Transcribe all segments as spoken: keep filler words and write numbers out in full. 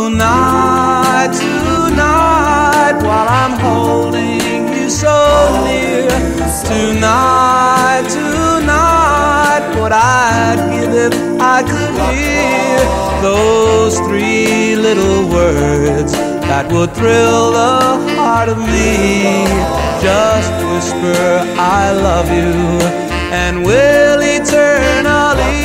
Tonight, tonight, while I'm holding you so near. Tonight, tonight, what I'd give if I could hear those three little words that would thrill the heart of me. Just whisper, I love you, and will eternally.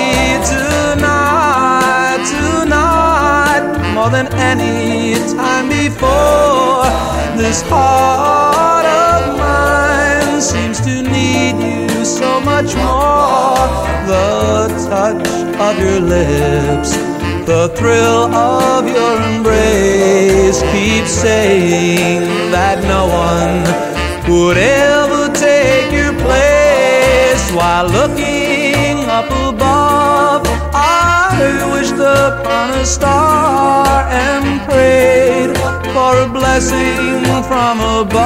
Tonight, tonight, more than any time before, this heart of mine seems to need you so much more. The touch of your lips, the thrill of your embrace, keeps saying that no one would ever take your place. While looking up above, I wished upon a star and prayed for a blessing from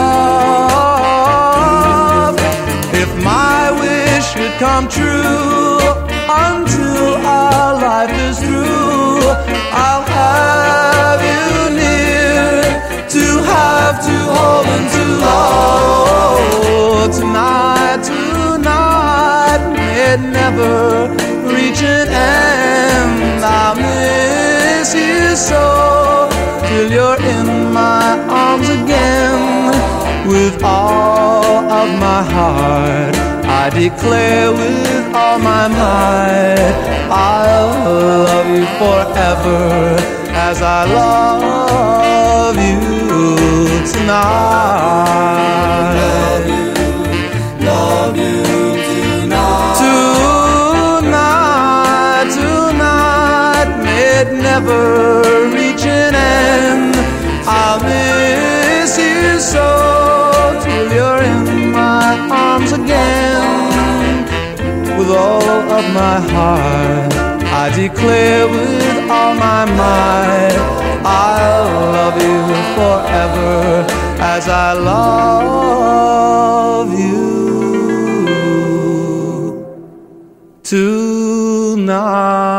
above. If my wish should come true, until our life is through, I'll have you near, to have, to hold and to love. Tonight, tonight, may it never reach an end. I'll miss you so till you're in my arms again. With all of my heart, I declare with all my might, I'll love you forever as I love you tonight. Love you, love you tonight. Tonight, tonight, may it never reach an end. I'll miss you so till you're in my arms again. With all of my heart, I declare with all my might, I'll love you forever as I love you tonight.